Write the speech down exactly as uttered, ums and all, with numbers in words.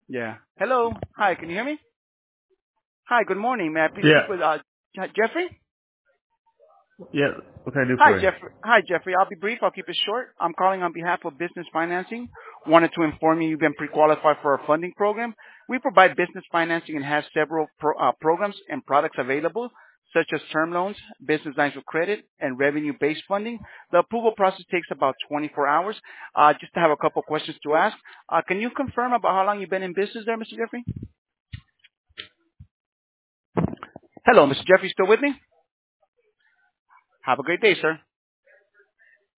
Yeah. Hello. Hi, can you hear me? Hi, good morning. May I please Yeah. speak with uh, Je- Jeffrey? Yeah. What can I do Hi, for you? Jeffrey. Hi, Jeffrey. I'll be brief. I'll keep it short. I'm calling on behalf of Business Financing. Wanted to inform you you've been pre-qualified for our funding program. We provide business financing and have several pro- uh, programs and products available, such as term loans, business lines of credit, and revenue-based funding. The approval process takes about twenty-four hours. Uh, just to have a couple questions to ask. Uh, can you confirm about how long you've been in business there, Mister Jeffrey? Hello, Mister Jeffrey. Still with me? Have a great day, sir.